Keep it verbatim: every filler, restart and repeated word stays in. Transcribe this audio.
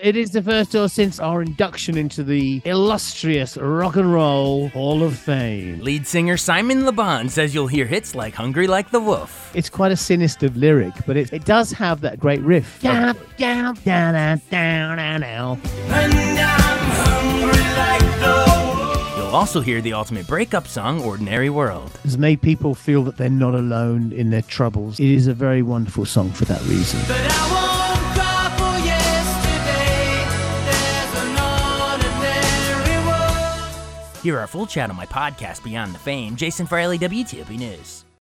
It is the first tour since our induction into the illustrious Rock and Roll Hall of Fame. Lead singer Simon Le Bon says you'll hear hits like Hungry Like the Wolf. It's quite a sinister lyric, but it, it does have that great riff. Down, down, down, down, down, down, down. And I'm hungry like the wolf. You'll also hear the ultimate breakup song, Ordinary World. Has made people feel that they're not alone in their troubles. It is a very wonderful song for that reason. But I won't cry for yesterday. There's an ordinary world. Hear our full chat on my podcast, Beyond the Fame. Jason Farley, W T O P News.